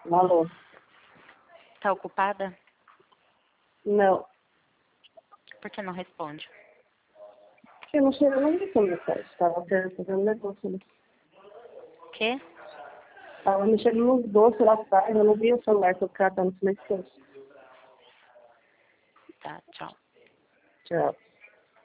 Alô? Tá ocupada? Não. Por que não responde? Eu não sei, eu não vi como você estava fazendo negócio ali. Quê? Estava mexendo nos doces lá atrás, eu não vi o celular tocar, tá no silencioso. Tá, tchau. Tchau.